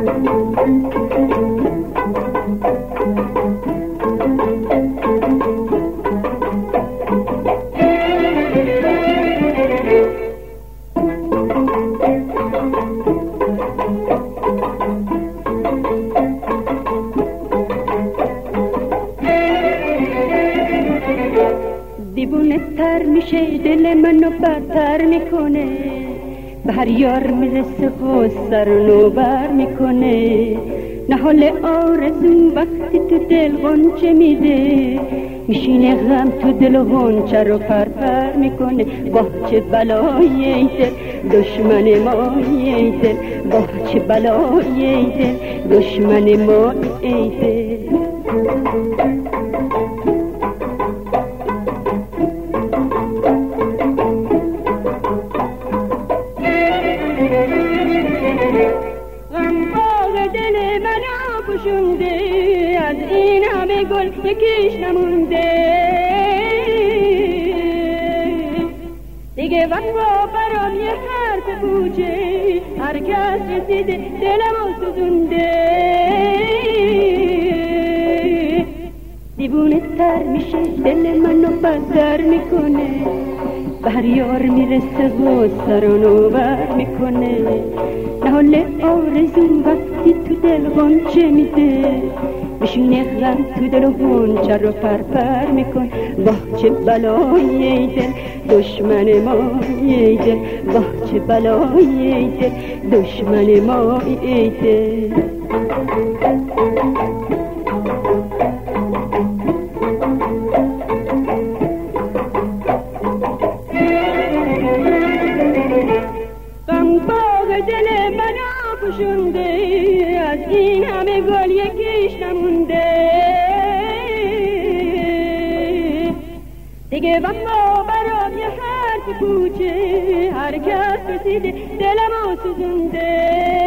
دیوونه تر میشه دل منو بدتر میکنه، به هر یار میرسه غصه رو نوبر میکنه. نهال آرزو وقتی تو دل غنچه میده، میشینه غم تو دل و غنچه رو پرپر میکنه. با چه بلایی ای دل دشمن ما ای دل، با چه بلایی ای دل دشمن ما ای دل. از این همه گل یکیش نمونده، دیگه وفا برام یه حرف پوچه، هر کس رسیده دلمو سوزونده. دیوونه تر میشه دل منو بدتر میکنه، به هر یار میرسه غصه رو نوبر میکنه. نهال آرزو وقتی تو دل غنچه میده، میشینه غم تو دل و غنچه رو پرپر میکن. با چه بلایی ای دل دشمن ما ای دل، با چه بلایی ای دل دشمن ما ای دل. دل منو پوشونده، از این همه گل یکیش نمونده، دیگه وفا برام یه حرف کوچه، هر کس رسیده دلمو سوزونده.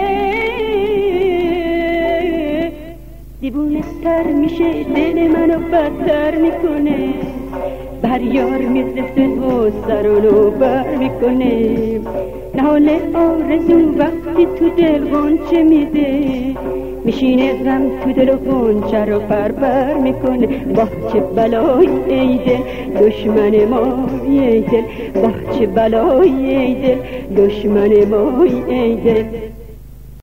دیوونه تر میشه دل منو بدتر میکنه، بر یار میرسه غصه رو نوبر میکنه. نهال آرزو وقتی تو دل غنچه میده، میشینه غم تو دل و غنچه رو پرپر میکنه. با چه بلایی ای دل دشمن ما ای دل، با چه بلایی ای دل دشمن ما ای دل.